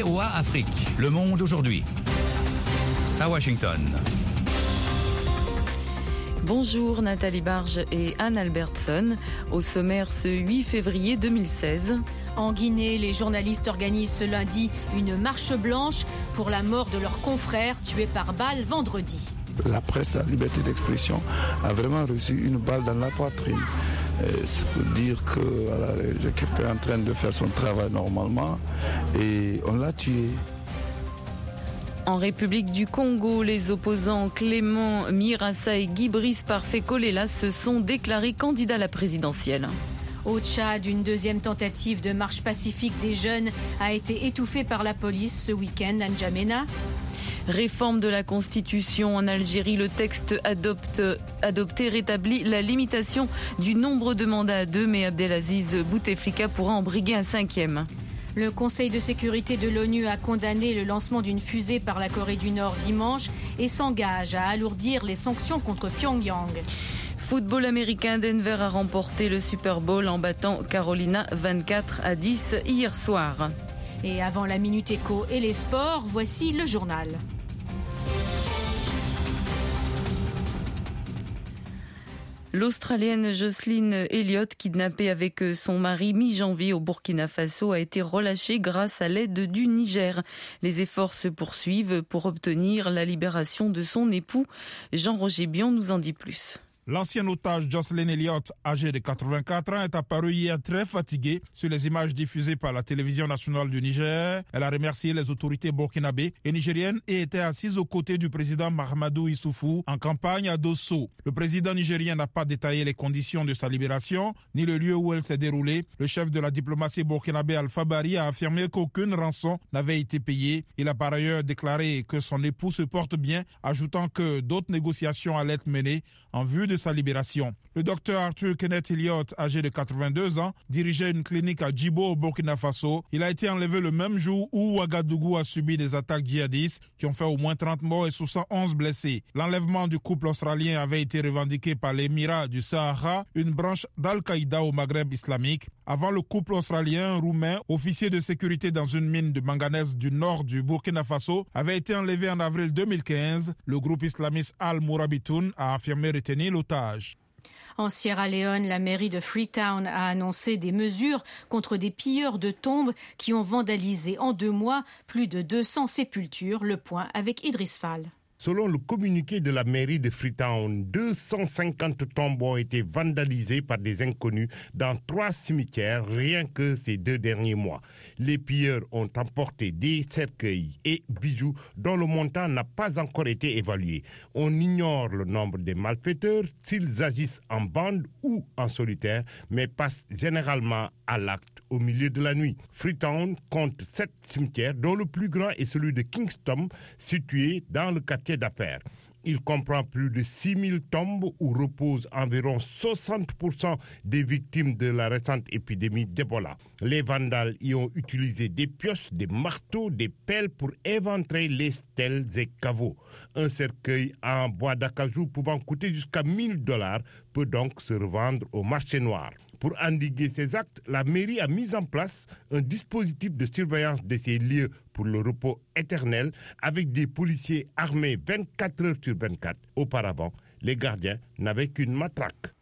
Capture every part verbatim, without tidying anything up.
V O A Afrique. Le monde aujourd'hui. À Washington. Bonjour Nathalie Barge et Anne Albertson. Au sommaire ce huit février deux mille seize. En Guinée, les journalistes organisent ce lundi une marche blanche pour la mort de leurs confrères tués par balle vendredi. La presse, la liberté d'expression, a vraiment reçu une balle dans la poitrine. C'est pour dire que voilà, quelqu'un est en train de faire son travail normalement et on l'a tué. En République du Congo, les opposants Clément Mirassa et Guy Brice Parfait Kolela se sont déclarés candidats à la présidentielle. Au Tchad, une deuxième tentative de marche pacifique des jeunes a été étouffée par la police ce week-end à N'Djamena. Réforme de la Constitution en Algérie, le texte adopte, adopté rétablit la limitation du nombre de mandats à deux, mais Abdelaziz Bouteflika pourra en briguer un cinquième. Le Conseil de sécurité de l'ONU a condamné le lancement d'une fusée par la Corée du Nord dimanche et s'engage à alourdir les sanctions contre Pyongyang. Football américain, Denver a remporté le Super Bowl en battant Carolina vingt-quatre à dix hier soir. Et avant la Minute Éco et les sports, voici le journal. L'Australienne Jocelyn Elliott, kidnappée avec son mari mi-janvier au Burkina Faso, a été relâchée grâce à l'aide du Niger. Les efforts se poursuivent pour obtenir la libération de son époux. Jean-Roger Bion nous en dit plus. L'ancien otage Jocelyn Elliott, âgé de quatre-vingt-quatre ans, est apparu hier très fatigué sur les images diffusées par la télévision nationale du Niger. Elle a remercié les autorités burkinabées et nigériennes et était assise aux côtés du président Mahamadou Issoufou en campagne à Dosso. Le président nigérien n'a pas détaillé les conditions de sa libération ni le lieu où elle s'est déroulée. Le chef de la diplomatie burkinabé Alpha Bari a affirmé qu'aucune rançon n'avait été payée. Il a par ailleurs déclaré que son époux se porte bien, ajoutant que d'autres négociations allaient être menées en vue de sa libération. Le docteur Arthur Kenneth Elliott, âgé de quatre-vingt-deux ans, dirigeait une clinique à Djibo au Burkina Faso. Il a été enlevé le même jour où Ouagadougou a subi des attaques djihadistes qui ont fait au moins trente morts et soixante et onze blessés. L'enlèvement du couple australien avait été revendiqué par l'Émirat du Sahara, une branche d'Al-Qaïda au Maghreb islamique. Avant, le couple australien, roumain, officier de sécurité dans une mine de manganèse du nord du Burkina Faso, avait été enlevé en avril deux mille quinze. Le groupe islamiste Al-Mourabitoun a affirmé retenir l'otage. En Sierra Leone, la mairie de Freetown a annoncé des mesures contre des pilleurs de tombes qui ont vandalisé en deux mois plus de deux cents sépultures. Le point avec Idriss Fall. Selon le communiqué de la mairie de Freetown, deux cent cinquante tombes ont été vandalisées par des inconnus dans trois cimetières rien que ces deux derniers mois. Les pilleurs ont emporté des cercueils et bijoux dont le montant n'a pas encore été évalué. On ignore le nombre des malfaiteurs, s'ils agissent en bande ou en solitaire, mais passent généralement à l'acte au milieu de la nuit. Freetown compte sept cimetières, dont le plus grand est celui de Kingston, situé dans le quartier d'affaires. Il comprend plus de six mille tombes où reposent environ soixante pour cent des victimes de la récente épidémie d'Ebola. Les vandales y ont utilisé des pioches, des marteaux, des pelles pour éventrer les stèles et caveaux. Un cercueil en bois d'acajou pouvant coûter jusqu'à mille dollars peut donc se revendre au marché noir. Pour endiguer ces actes, la mairie a mis en place un dispositif de surveillance de ces lieux pour le repos éternel avec des policiers armés vingt-quatre heures sur vingt-quatre. Auparavant, les gardiens n'avaient qu'une matraque.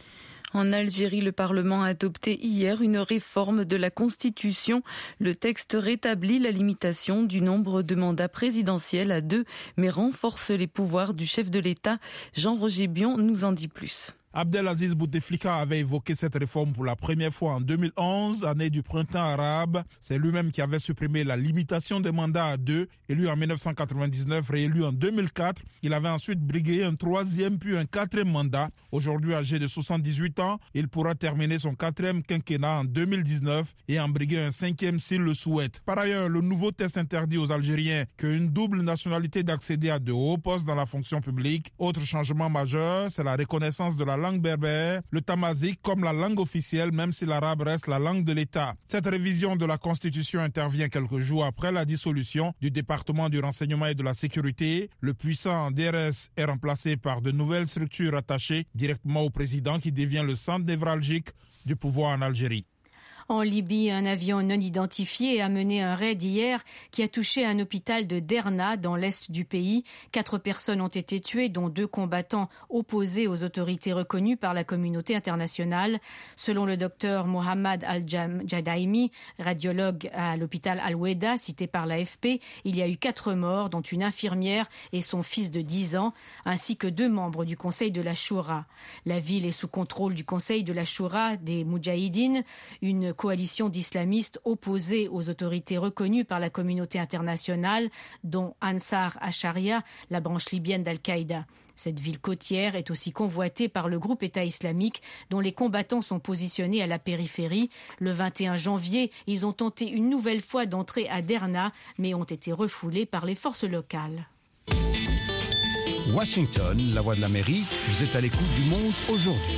En Algérie, le Parlement a adopté hier une réforme de la Constitution. Le texte rétablit la limitation du nombre de mandats présidentiels à deux, mais renforce les pouvoirs du chef de l'État. Jean-Roger Bion nous en dit plus. Abdelaziz Bouteflika avait évoqué cette réforme pour la première fois en deux mille onze, année du printemps arabe. C'est lui-même qui avait supprimé la limitation des mandats à deux. Élu en dix-neuf cent quatre-vingt-dix-neuf, réélu en deux mille quatre, il avait ensuite brigué un troisième puis un quatrième mandat. Aujourd'hui âgé de soixante-dix-huit ans, il pourra terminer son quatrième quinquennat en deux mille dix-neuf et en briguer un cinquième s'il le souhaite. Par ailleurs, le nouveau test interdit aux Algériens qu'une double nationalité d'accéder à de hauts postes dans la fonction publique. Autre changement majeur, c'est la reconnaissance de la langue berbère, le tamazight comme la langue officielle, même si l'arabe reste la langue de l'État. Cette révision de la Constitution intervient quelques jours après la dissolution du département du renseignement et de la sécurité. Le puissant D R S est remplacé par de nouvelles structures attachées directement au président qui devient le centre névralgique du pouvoir en Algérie. En Libye, un avion non identifié a mené un raid hier qui a touché un hôpital de Derna dans l'est du pays. Quatre personnes ont été tuées, dont deux combattants opposés aux autorités reconnues par la communauté internationale. Selon le docteur Mohamed Al-Jadaimi, radiologue à l'hôpital Al-Weda, cité par l'A F P, il y a eu quatre morts, dont une infirmière et son fils de dix ans, ainsi que deux membres du Conseil de la Choura. La ville est sous contrôle du Conseil de la Choura des Moudjahidines, une coalition d'islamistes opposés aux autorités reconnues par la communauté internationale, dont Ansar Acharia, la branche libyenne d'Al-Qaïda. Cette ville côtière est aussi convoitée par le groupe État islamique, dont les combattants sont positionnés à la périphérie. Le vingt et un janvier, ils ont tenté une nouvelle fois d'entrer à Derna, mais ont été refoulés par les forces locales. Washington, la voix de l'Amérique, vous êtes à l'écoute du monde aujourd'hui.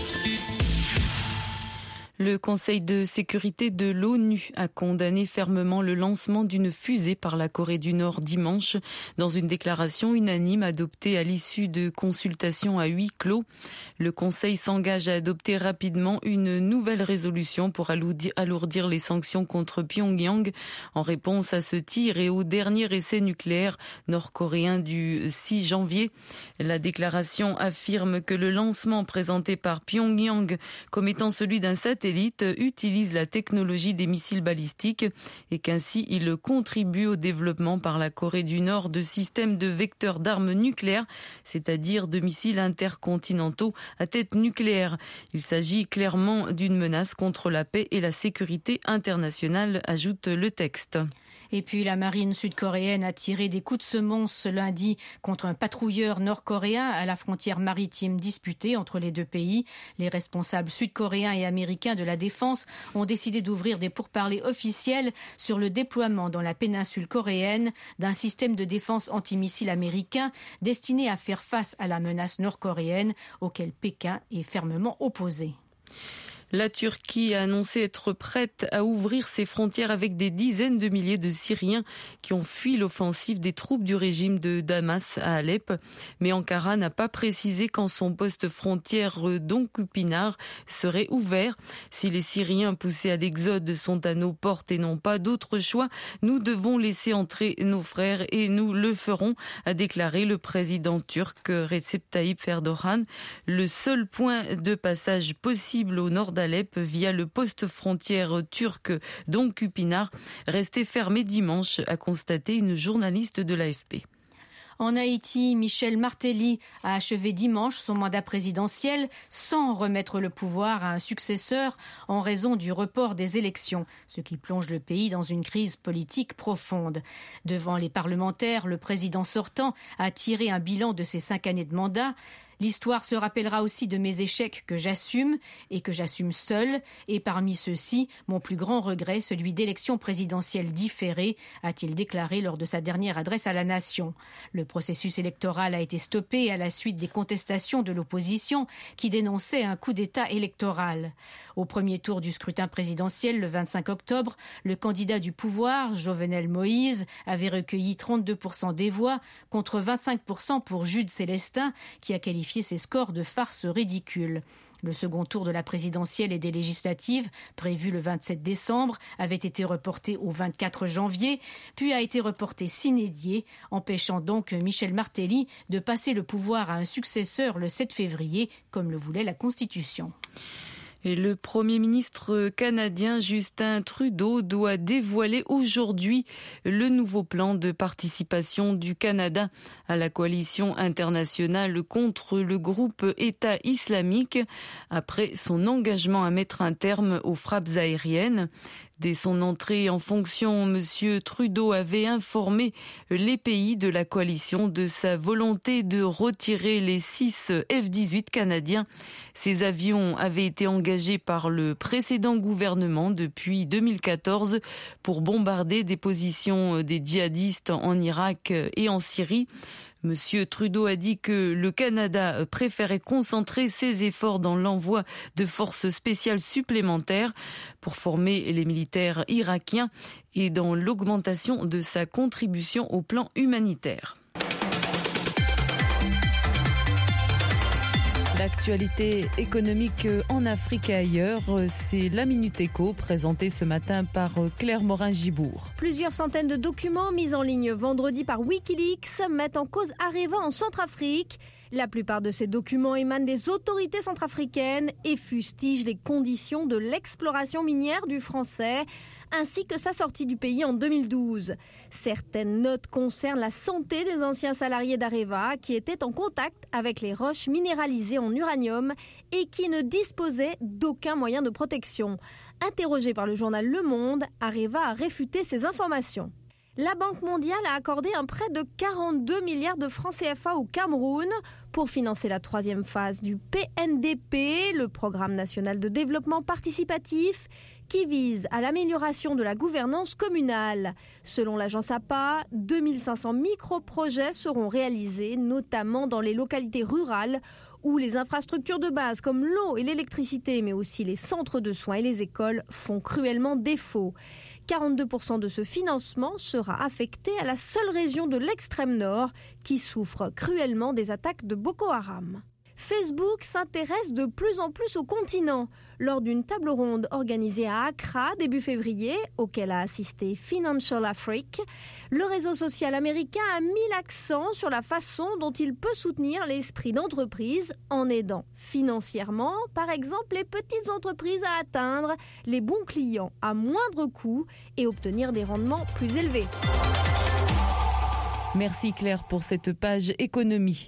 Le Conseil de sécurité de l'ONU a condamné fermement le lancement d'une fusée par la Corée du Nord dimanche dans une déclaration unanime adoptée à l'issue de consultations à huis clos. Le Conseil s'engage à adopter rapidement une nouvelle résolution pour alourdir les sanctions contre Pyongyang en réponse à ce tir et au dernier essai nucléaire nord-coréen du six janvier. La déclaration affirme que le lancement présenté par Pyongyang comme étant celui d'un satellite utilise la technologie des missiles balistiques et qu'ainsi il contribue au développement par la Corée du Nord de systèmes de vecteurs d'armes nucléaires, c'est-à-dire de missiles intercontinentaux à tête nucléaire. Il s'agit clairement d'une menace contre la paix et la sécurité internationale, ajoute le texte. Et puis la marine sud-coréenne a tiré des coups de semonce ce lundi contre un patrouilleur nord-coréen à la frontière maritime disputée entre les deux pays. Les responsables sud-coréens et américains de la défense ont décidé d'ouvrir des pourparlers officiels sur le déploiement dans la péninsule coréenne d'un système de défense antimissile américain destiné à faire face à la menace nord-coréenne auquel Pékin est fermement opposé. La Turquie a annoncé être prête à ouvrir ses frontières avec des dizaines de milliers de Syriens qui ont fui l'offensive des troupes du régime de Damas à Alep. Mais Ankara n'a pas précisé quand son poste frontière d'Onkupinar serait ouvert. Si les Syriens poussés à l'exode sont à nos portes et n'ont pas d'autre choix, nous devons laisser entrer nos frères et nous le ferons, a déclaré le président turc Recep Tayyip Erdogan. Le seul point de passage possible au nord d'Alep via le poste frontière turc d'Onkupinar, resté fermé dimanche, a constaté une journaliste de l'A F P. En Haïti, Michel Martelly a achevé dimanche son mandat présidentiel sans remettre le pouvoir à un successeur en raison du report des élections, ce qui plonge le pays dans une crise politique profonde. Devant les parlementaires, le président sortant a tiré un bilan de ses cinq années de mandat. L'histoire se rappellera aussi de mes échecs que j'assume et que j'assume seul. Et parmi ceux-ci, mon plus grand regret, celui d'élections présidentielles différées, a-t-il déclaré lors de sa dernière adresse à la nation. Le processus électoral a été stoppé à la suite des contestations de l'opposition qui dénonçait un coup d'État électoral. Au premier tour du scrutin présidentiel, le vingt-cinq octobre, le candidat du pouvoir, Jovenel Moïse, avait recueilli trente-deux pour cent des voix contre vingt-cinq pour cent pour Jude Célestin, qui a qualifié ses scores de farce ridicule. Le second tour de la présidentielle et des législatives, prévu le vingt-sept décembre, avait été reporté au vingt-quatre janvier, puis a été reporté sine die, empêchant donc Michel Martelly de passer le pouvoir à un successeur le sept février, comme le voulait la Constitution. Et le Premier ministre canadien Justin Trudeau doit dévoiler aujourd'hui le nouveau plan de participation du Canada à la coalition internationale contre le groupe État islamique après son engagement à mettre un terme aux frappes aériennes. Dès son entrée en fonction, M. Trudeau avait informé les pays de la coalition de sa volonté de retirer les six F dix-huit canadiens. Ces avions avaient été engagés par le précédent gouvernement depuis deux mille quatorze pour bombarder des positions des djihadistes en Irak et en Syrie. Monsieur Trudeau a dit que le Canada préférait concentrer ses efforts dans l'envoi de forces spéciales supplémentaires pour former les militaires irakiens et dans l'augmentation de sa contribution au plan humanitaire. L'actualité économique en Afrique et ailleurs, c'est la Minute Éco présentée ce matin par Claire Morin-Gibourg. Plusieurs centaines de documents mis en ligne vendredi par Wikileaks mettent en cause Areva en Centrafrique. La plupart de ces documents émanent des autorités centrafricaines et fustigent les conditions de l'exploration minière du français, ainsi que sa sortie du pays en deux mille douze. Certaines notes concernent la santé des anciens salariés d'Areva qui étaient en contact avec les roches minéralisées en uranium et qui ne disposaient d'aucun moyen de protection. Interrogé par le journal Le Monde, Areva a réfuté ces informations. La Banque mondiale a accordé un prêt de quarante-deux milliards de francs C F A au Cameroun pour financer la troisième phase du P N D P, le Programme national de développement participatif, qui vise à l'amélioration de la gouvernance communale. Selon l'agence A P A, deux mille cinq cents micro-projets seront réalisés, notamment dans les localités rurales où les infrastructures de base comme l'eau et l'électricité, mais aussi les centres de soins et les écoles font cruellement défaut. quarante-deux pour cent de ce financement sera affecté à la seule région de l'extrême nord qui souffre cruellement des attaques de Boko Haram. Facebook s'intéresse de plus en plus au continent. Lors d'une table ronde organisée à Accra début février, auquel a assisté Financial Afrique, le réseau social américain a mis l'accent sur la façon dont il peut soutenir l'esprit d'entreprise en aidant financièrement, par exemple, les petites entreprises à atteindre les bons clients à moindre coût et obtenir des rendements plus élevés. Merci Claire pour cette page économie.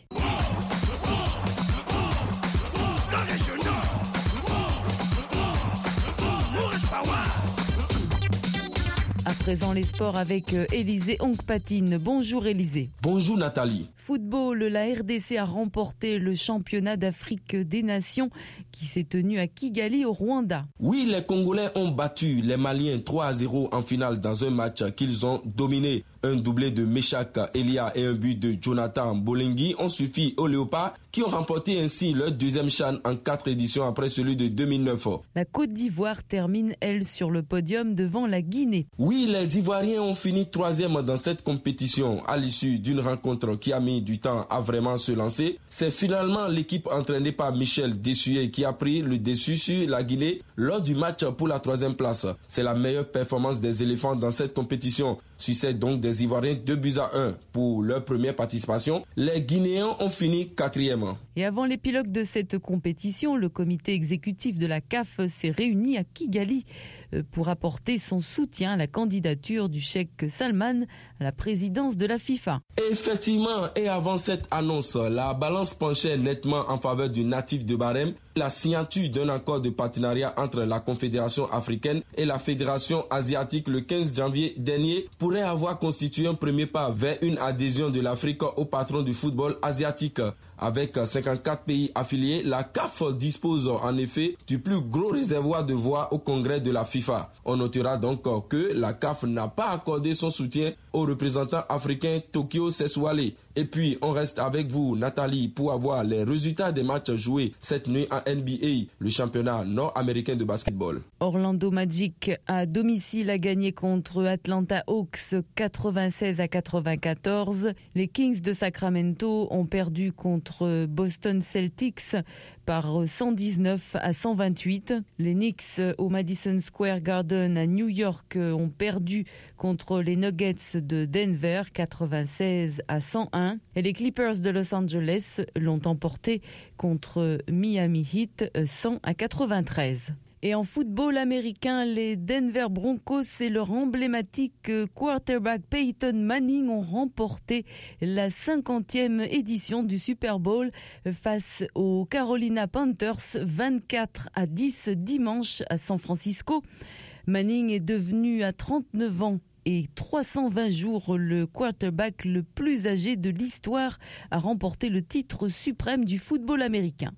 À présent, les sports avec Élisée Ongpatine. Bonjour Élisée. Bonjour Nathalie. Football, la R D C a remporté le championnat d'Afrique des Nations qui s'est tenu à Kigali au Rwanda. Oui, les Congolais ont battu les Maliens trois à zéro en finale dans un match qu'ils ont dominé. Un doublé de Meshak Elia et un but de Jonathan Bolengui ont suffi aux Léopards qui ont remporté ainsi leur deuxième CHAN en quatre éditions après celui de deux mille neuf. La Côte d'Ivoire termine, elle, sur le podium devant la Guinée. Oui, les Ivoiriens ont fini troisième dans cette compétition à l'issue d'une rencontre qui a mis du temps à vraiment se lancer. C'est finalement l'équipe entraînée par Michel Desuyer qui a pris le dessus sur la Guinée lors du match pour la troisième place. C'est la meilleure performance des éléphants dans cette compétition. Succès donc des Ivoiriens deux buts à un pour leur première participation. Les Guinéens ont fini quatrième. Et avant l'épilogue de cette compétition, le comité exécutif de la C A F s'est réuni à Kigali pour apporter son soutien à la candidature du cheikh Salman à la présidence de la FIFA. Effectivement, et avant cette annonce, la balance penchait nettement en faveur du natif de Barème. La signature d'un accord de partenariat entre la Confédération africaine et la Fédération asiatique le quinze janvier dernier pourrait avoir constitué un premier pas vers une adhésion de l'Afrique au patron du football asiatique. Avec cinquante-quatre pays affiliés, la C A F dispose en effet du plus gros réservoir de voix au congrès de la FIFA. On notera donc que la C A F n'a pas accordé son soutien au représentant africain Tokyo Seswale. Et puis, on reste avec vous, Nathalie, pour avoir les résultats des matchs joués cette nuit en N B A, le championnat nord-américain de basketball. Orlando Magic à domicile a gagné contre Atlanta Hawks quatre-vingt-seize à quatre-vingt-quatorze. Les Kings de Sacramento ont perdu contre Boston Celtics par cent dix-neuf à cent vingt-huit. Les Knicks au Madison Square Garden à New York ont perdu contre les Nuggets de Denver quatre-vingt-seize à cent un. Et les Clippers de Los Angeles l'ont emporté contre Miami Heat cent à quatre-vingt-treize. Et en football américain, les Denver Broncos et leur emblématique quarterback Peyton Manning ont remporté la cinquantième édition du Super Bowl face aux Carolina Panthers vingt-quatre à dix dimanche à San Francisco. Manning est devenu à trente-neuf ans et trois cent vingt jours le quarterback le plus âgé de l'histoire à remporter le titre suprême du football américain.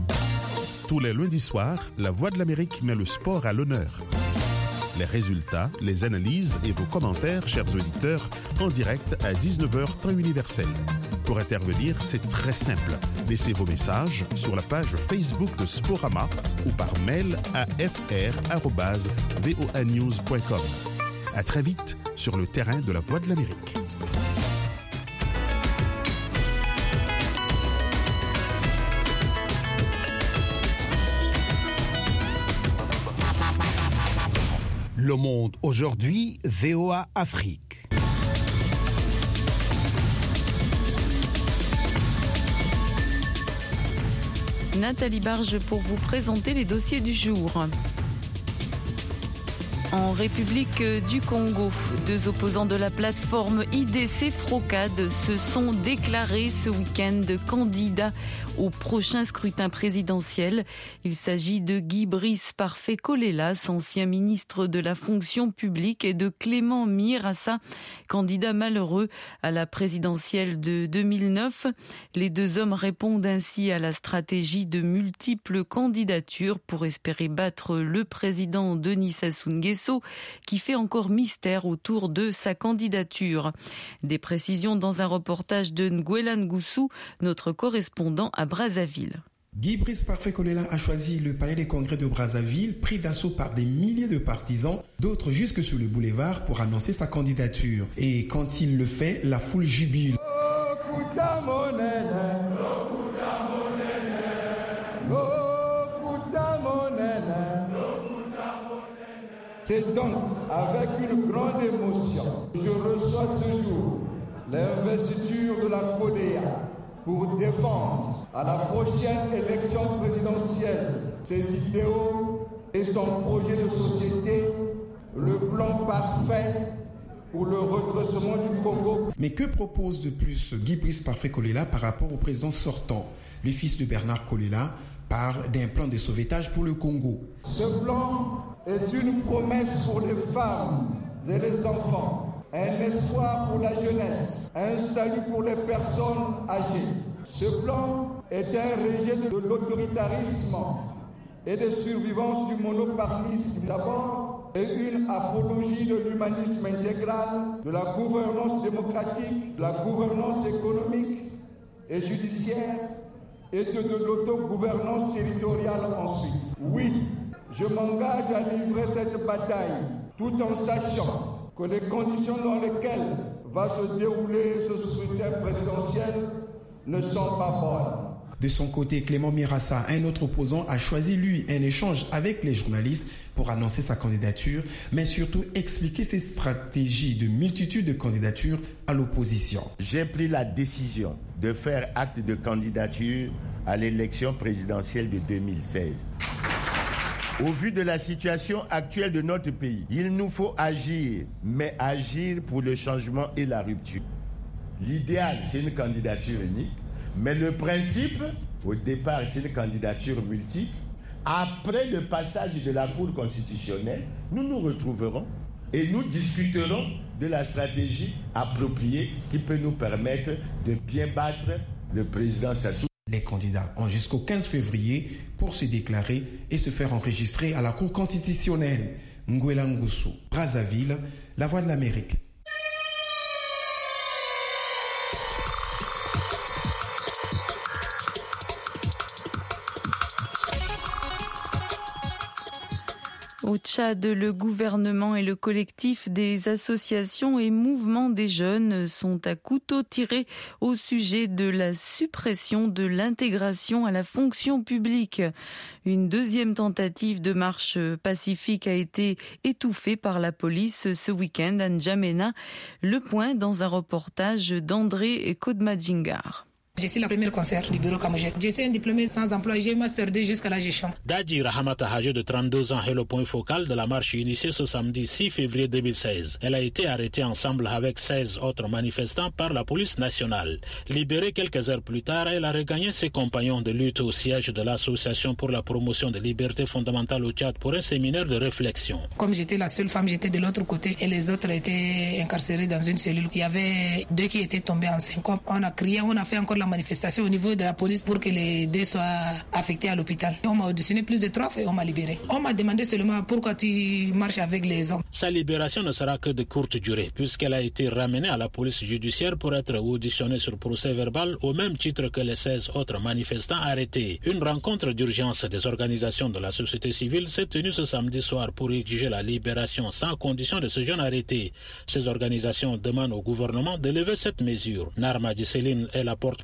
Tous les lundis soirs, La Voix de l'Amérique met le sport à l'honneur. Les résultats, les analyses et vos commentaires, chers auditeurs, en direct à dix-neuf heures temps universel. Pour intervenir, c'est très simple. Laissez vos messages sur la page Facebook de Sporama ou par mail à f r arobase voa news point com. À très vite sur le terrain de La Voix de l'Amérique. Le Monde aujourd'hui, V O A Afrique. Nathalie Barge pour vous présenter les dossiers du jour. En République du Congo, deux opposants de la plateforme I D C Frocade se sont déclarés ce week-end candidats au prochain scrutin présidentiel. Il s'agit de Guy Brice Parfait Kolelas, ancien ministre de la fonction publique, et de Clément Mirassa, candidat malheureux à la présidentielle de deux mille neuf. Les deux hommes répondent ainsi à la stratégie de multiples candidatures pour espérer battre le président Denis Sassou Nguesso, qui fait encore mystère autour de sa candidature. Des précisions dans un reportage de Nguela Ngoussou, notre correspondant à Brazzaville. Guy Brice Parfait Kolelas a choisi le palais des congrès de Brazzaville, pris d'assaut par des milliers de partisans, d'autres jusque sur le boulevard pour annoncer sa candidature. Et quand il le fait, la foule jubile. Et donc, avec une grande émotion, je reçois ce jour l'investiture de la C O D E A pour défendre à la prochaine élection présidentielle ses idéaux et son projet de société, le plan parfait pour le redressement du Congo. Mais que propose de plus Guy Brice Parfait Kolelas par rapport au président sortant? Le fils de Bernard Kolelas parle d'un plan de sauvetage pour le Congo. Ce plan est une promesse pour les femmes et les enfants, un espoir pour la jeunesse, un salut pour les personnes âgées. Ce plan est un rejet de l'autoritarisme et de survivance du monopartisme d'abord, et une apologie de l'humanisme intégral, de la gouvernance démocratique, de la gouvernance économique et judiciaire, et de, de l'autogouvernance territoriale ensuite. Oui, je m'engage à livrer cette bataille tout en sachant que les conditions dans lesquelles va se dérouler ce scrutin présidentiel ne sont pas bonnes. De son côté, Clément Mirassa, un autre opposant, a choisi lui un échange avec les journalistes pour annoncer sa candidature, mais surtout expliquer ses stratégies de multitude de candidatures à l'opposition. J'ai pris la décision de faire acte de candidature à l'élection présidentielle de deux mille seize. Au vu de la situation actuelle de notre pays, il nous faut agir, mais agir pour le changement et la rupture. L'idéal, c'est une candidature unique, mais le principe, au départ, c'est une candidature multiple. Après le passage de la Cour constitutionnelle, nous nous retrouverons et nous discuterons de la stratégie appropriée qui peut nous permettre de bien battre le président Sassou. Les candidats ont jusqu'au quinze février pour se déclarer et se faire enregistrer à la Cour constitutionnelle. Nguela Ngoussou, Brazzaville, La Voix de l'Amérique. Au Tchad, le gouvernement et le collectif des associations et mouvements des jeunes sont à couteau tiré au sujet de la suppression de l'intégration à la fonction publique. Une deuxième tentative de marche pacifique a été étouffée par la police ce week-end à N'Djamena. Le point dans un reportage d'André Kodmadjingar. Je suis la première conseillère du bureau Kamoujet. Je suis un diplômé sans emploi, j'ai master deux jusqu'à la gestion. Dadi Rahamata, âgée de trente-deux ans, est le point focal de la marche initiée ce samedi six février deux mille seize. Elle a été arrêtée ensemble avec seize autres manifestants par la police nationale. Libérée quelques heures plus tard, elle a regagné ses compagnons de lutte au siège de l'Association pour la promotion des libertés fondamentales au Tchad pour un séminaire de réflexion. Comme j'étais la seule femme, j'étais de l'autre côté et les autres étaient incarcérés dans une cellule. Il y avait deux qui étaient tombés en syncope. On a crié, on a fait encore la manifestation au niveau de la police pour que les deux soient affectés à l'hôpital. On m'a auditionné plus de trois fois et on m'a libéré. On m'a demandé seulement pourquoi tu marches avec les hommes. Sa libération ne sera que de courte durée puisqu'elle a été ramenée à la police judiciaire pour être auditionnée sur procès verbal au même titre que les seize autres manifestants arrêtés. Une rencontre d'urgence des organisations de la société civile s'est tenue ce samedi soir pour exiger la libération sans condition de ce jeune arrêté. Ces organisations demandent au gouvernement de lever cette mesure. Narma Djiseline est la porte-parole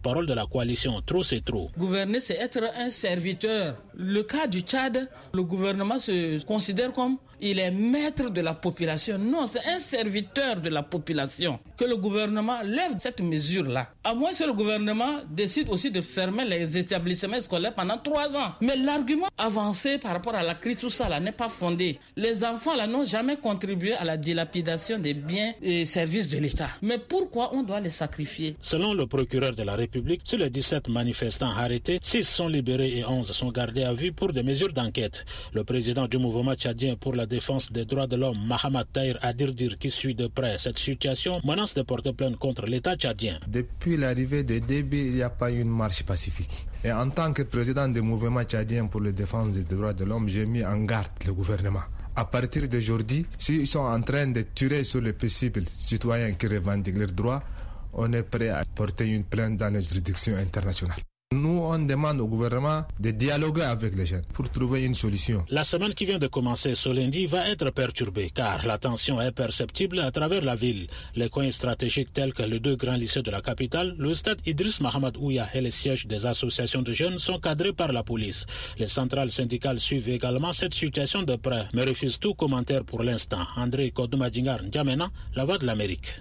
porte-parole de la coalition Trop c'est trop. Gouverner, c'est être un serviteur. Le cas du Tchad, le gouvernement se considère comme il est maître de la population. Non, c'est un serviteur de la population. Que le gouvernement lève cette mesure-là. À moins que le gouvernement décide aussi de fermer les établissements scolaires pendant trois ans. Mais l'argument avancé par rapport à la crise, tout ça là, n'est pas fondé. Les enfants là n'ont jamais contribué à la dilapidation des biens et services de l'État. Mais pourquoi on doit les sacrifier? Selon le procureur de la République, sur les dix-sept manifestants arrêtés, six sont libérés et onze sont gardés à vue pour des mesures d'enquête. Le président du mouvement tchadien pour la défense des droits de l'homme, Mahamat Tahir Adirdir, qui suit de près cette situation, menace de porter plainte contre l'État tchadien. Depuis l'arrivée de Déby, il n'y a pas eu une marche pacifique. Et en tant que président du mouvement tchadien pour la défense des droits de l'homme, j'ai mis en garde le gouvernement. À partir d'aujourd'hui, s'ils sont en train de tirer sur les possibles citoyens qui revendiquent leurs droits, on est prêt à porter une plainte dans les juridictions internationales. Nous, on demande au gouvernement de dialoguer avec les jeunes pour trouver une solution. La semaine qui vient de commencer ce lundi va être perturbée car la tension est perceptible à travers la ville. Les coins stratégiques tels que les deux grands lycées de la capitale, le stade Idriss Mahamad Ouya et les sièges des associations de jeunes sont cadrés par la police. Les centrales syndicales suivent également cette situation de près, mais refusent tout commentaire pour l'instant. André Kodoumadjingar N'Djamena, La Voix de l'Amérique.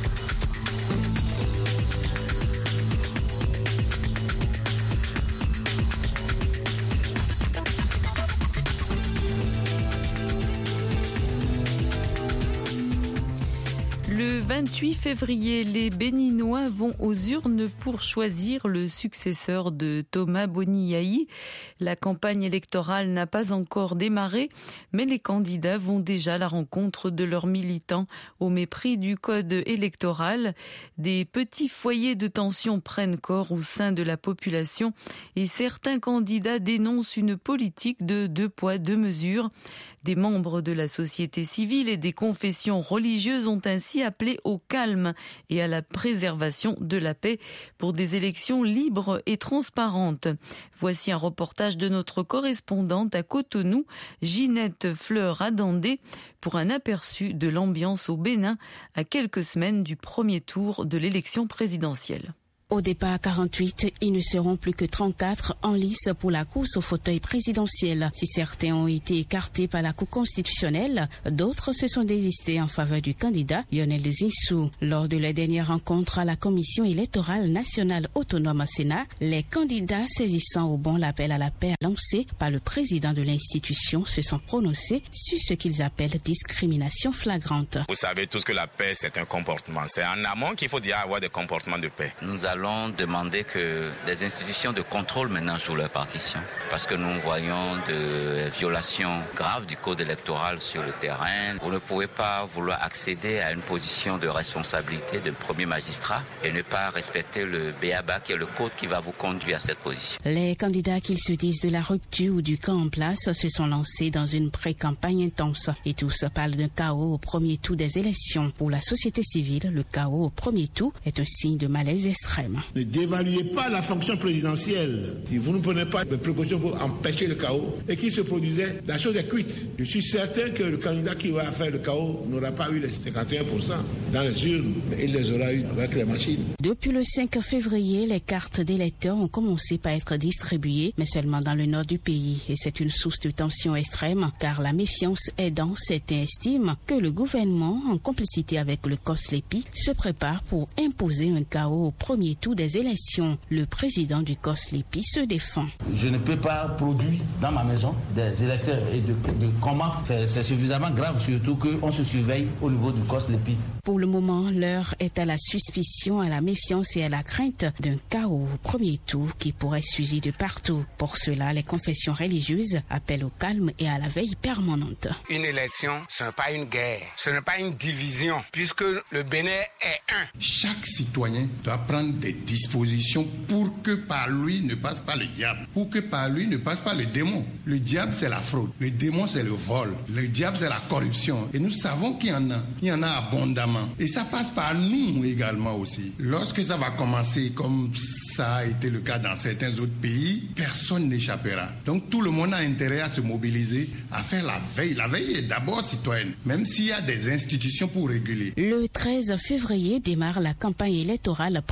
Le vingt-huit février, les Béninois vont aux urnes pour choisir le successeur de Thomas Boniaï. La campagne électorale n'a pas encore démarré, mais les candidats vont déjà à la rencontre de leurs militants au mépris du code électoral. Des petits foyers de tension prennent corps au sein de la population et certains candidats dénoncent une politique de deux poids, deux mesures. Des membres de la société civile et des confessions religieuses ont ainsi appelé au calme et à la préservation de la paix pour des élections libres et transparentes. Voici un reportage de notre correspondante à Cotonou, Ginette Fleur-Adandé, pour un aperçu de l'ambiance au Bénin à quelques semaines du premier tour de l'élection présidentielle. Au départ quarante-huit, ils ne seront plus que trente-quatre en lice pour la course au fauteuil présidentiel. Si certains ont été écartés par la Cour constitutionnelle, d'autres se sont désistés en faveur du candidat Lionel Zinsou. Lors de la dernière rencontre à la Commission électorale nationale autonome Sénat, les candidats saisissant au bon l'appel à la paix lancé par le président de l'institution se sont prononcés sur ce qu'ils appellent discrimination flagrante. Vous savez tous que la paix, c'est un comportement. C'est en amont qu'il faut dire avoir des comportements de paix. Nous allons allons demander que des institutions de contrôle maintenant jouent leur partition. Parce que nous voyons de violations graves du code électoral sur le terrain. Vous ne pouvez pas vouloir accéder à une position de responsabilité de premier magistrat et ne pas respecter le B A B A qui est le code qui va vous conduire à cette position. Les candidats, qu'ils se disent de la rupture ou du camp en place, se sont lancés dans une pré-campagne intense. Et tous parlent d'un chaos au premier tour des élections. Pour la société civile, le chaos au premier tour est un signe de malaise extrême. Ne dévaluez pas la fonction présidentielle. Si vous ne prenez pas de précautions pour empêcher le chaos et qu'il se produisait, la chose est cuite. Je suis certain que le candidat qui va faire le chaos n'aura pas eu les cinquante et un pour cent dans les urnes, mais il les aura eu avec les machines. Depuis le cinq février, les cartes d'électeurs ont commencé par être distribuées, mais seulement dans le nord du pays. Et c'est une source de tension extrême, car la méfiance est dans certains estiment que le gouvernement, en complicité avec le COSLEPI, se prépare pour imposer un chaos au premier tour des élections. Le président du COSLEPI se défend. Je ne peux pas produire dans ma maison des électeurs et de, de comment. C'est, c'est suffisamment grave, surtout qu'on se surveille au niveau du COSLEPI. Pour le moment, l'heure est à la suspicion, à la méfiance et à la crainte d'un chaos au premier tour qui pourrait surgir de partout. Pour cela, les confessions religieuses appellent au calme et à la veille permanente. Une élection, ce n'est pas une guerre, ce n'est pas une division, puisque le Bénin est un. Chaque citoyen doit prendre des dispositions pour que par lui ne passe pas le diable, pour que par lui ne passe pas le démon. Le diable, c'est la fraude, le démon, c'est le vol, le diable, c'est la corruption. Et nous savons qu'il y en a, il y en a abondamment. Et ça passe par nous également aussi. Lorsque ça va commencer, comme ça a été le cas dans certains autres pays, personne n'échappera. Donc tout le monde a intérêt à se mobiliser, à faire la veille. La veille est d'abord citoyenne, même s'il y a des institutions pour réguler. Le treize février démarre la campagne électorale proprement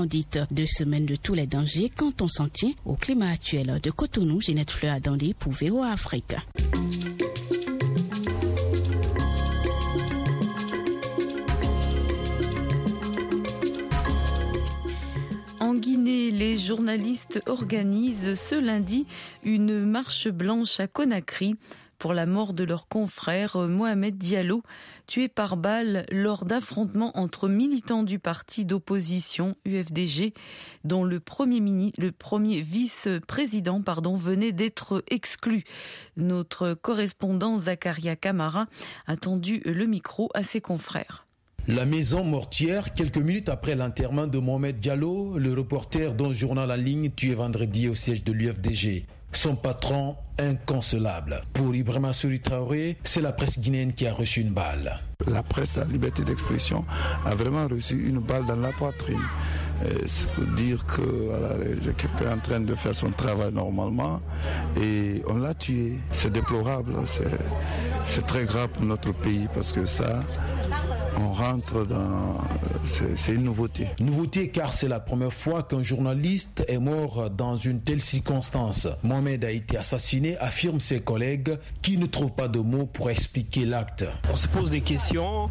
commandite. Deux semaines de tous les dangers quand on s'en tient au climat actuel. De Cotonou, Ginette Fleur-Adandé pour V O A Afrique. En Guinée, les journalistes organisent ce lundi une marche blanche à Conakry pour la mort de leur confrère Mohamed Diallo, tué par balle lors d'affrontements entre militants du parti d'opposition U F D G, dont le premier, mini, le premier vice-président pardon, venait d'être exclu. Notre correspondant Zakaria Kamara a tendu le micro à ses confrères. La maison mortière, quelques minutes après l'enterrement de Mohamed Diallo, le reporter d'un journal en ligne tué vendredi au siège de l'U F D G. Son patron, inconsolable. Pour Ibrahima Souri Traoré, c'est la presse guinéenne qui a reçu une balle. La presse, la liberté d'expression, a vraiment reçu une balle dans la poitrine. C'est pour dire que voilà, quelqu'un est en train de faire son travail normalement et on l'a tué. C'est déplorable, c'est, c'est très grave pour notre pays parce que ça, on rentre dans... C'est, c'est une nouveauté. Nouveauté car c'est la première fois qu'un journaliste est mort dans une telle circonstance. Mohamed a été assassiné, affirment ses collègues qui ne trouvent pas de mots pour expliquer l'acte. On se pose des questions...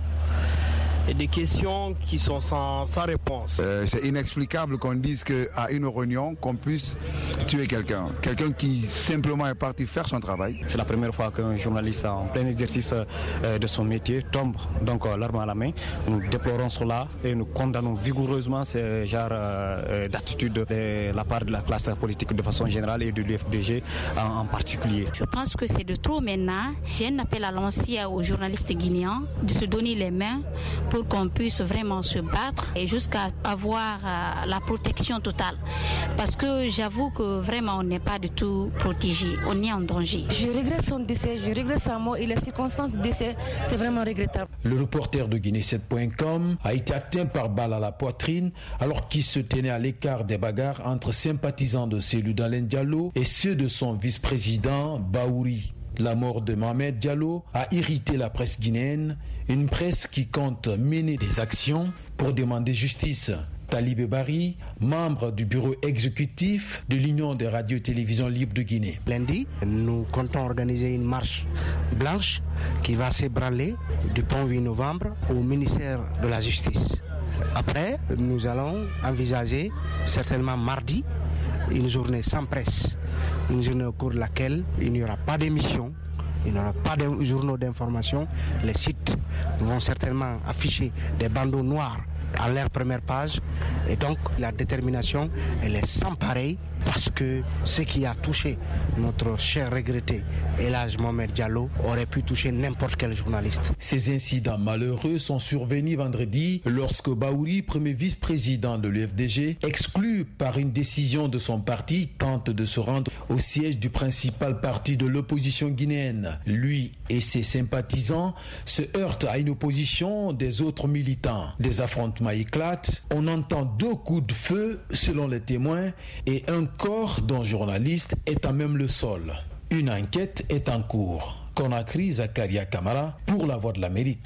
et des questions qui sont sans, sans réponse. Euh, c'est inexplicable qu'on dise qu'à une réunion, qu'on puisse tuer quelqu'un. Quelqu'un qui simplement est parti faire son travail. C'est la première fois qu'un journaliste en plein exercice euh, de son métier tombe donc euh, l'arme à la main. Nous déplorons cela et nous condamnons vigoureusement ce genre euh, d'attitude de la part de la classe politique de façon générale et de l'U F D G en, en particulier. Je pense que c'est de trop maintenant. J'ai un appel à l'ancien aux journalistes guinéens de se donner les mains pour qu'on puisse vraiment se battre et jusqu'à avoir euh, la protection totale. Parce que j'avoue que vraiment on n'est pas du tout protégé, on est en danger. Je regrette son décès, je regrette sa mort et les circonstances du décès, c'est vraiment regrettable. Le reporter de Guinée sept point com a été atteint par balle à la poitrine alors qu'il se tenait à l'écart des bagarres entre sympathisants de Cellou Dalein Diallo et ceux de son vice-président Baouri. La mort de Mohamed Diallo a irrité la presse guinéenne, une presse qui compte mener des actions pour demander justice. Talibé Bari, membre du bureau exécutif de l'Union des radios et télévisions libres de Guinée. Lundi, nous comptons organiser une marche blanche qui va s'ébranler du pont huit novembre au ministère de la Justice. Après, nous allons envisager certainement mardi une journée sans presse. Une journée au cours de laquelle il n'y aura pas d'émission, il n'y aura pas de journaux d'information. Les sites vont certainement afficher des bandeaux noirs à leur première page. Et donc la détermination, elle est sans pareil parce que ce qui a touché notre cher regretté El Hadj Mohamed Diallo aurait pu toucher n'importe quel journaliste. Ces incidents malheureux sont survenus vendredi lorsque Baouri, premier vice-président de l'U F D G, exclu par une décision de son parti, tente de se rendre au siège du principal parti de l'opposition guinéenne. Lui et ses sympathisants se heurtent à une opposition des autres militants. Des affrontements éclatent, on entend deux coups de feu selon les témoins et un corps d'un journaliste est à même le sol. Une enquête est en cours. Conakry, Zakaria Kamara pour la Voix de l'Amérique.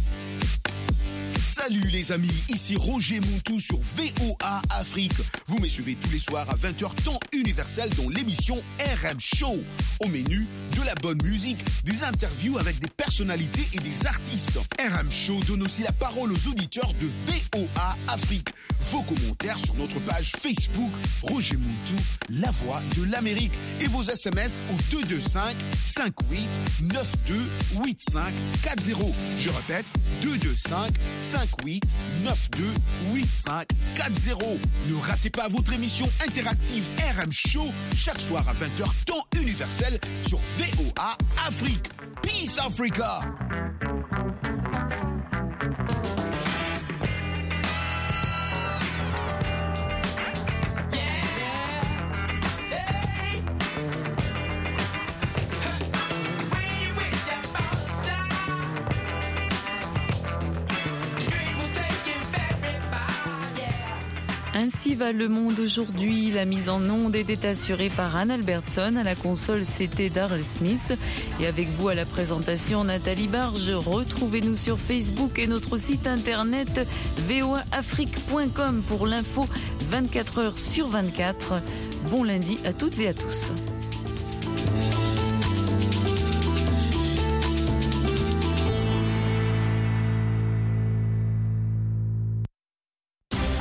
Salut les amis, ici Roger Montou sur V O A Afrique. Vous me suivez tous les soirs à vingt heures temps universel dans l'émission R M Show. Au menu, de la bonne musique, des interviews avec des personnalités et des artistes. R M Show donne aussi la parole aux auditeurs de V O A Afrique. Vos commentaires sur notre page Facebook Roger Montou, la Voix de l'Amérique. Et vos S M S au deux deux cinq, cinq huit, neuf deux, huit cinq quatre zéro. Je répète, deux deux cinq, cinq huit, neuf deux, huit cinq quatre zéro. Ne ratez pas votre émission interactive R M Show chaque soir à vingt heures temps universel sur V O A Afrique. Peace Africa! Ainsi va le monde aujourd'hui. La mise en onde était assurée par Anne Albertson. À la console, c'était Darrell Smith. Et avec vous à la présentation, Nathalie Barge. Retrouvez-nous sur Facebook et notre site internet v o a afrique point com pour l'info vingt-quatre heures sur vingt-quatre. Bon lundi à toutes et à tous.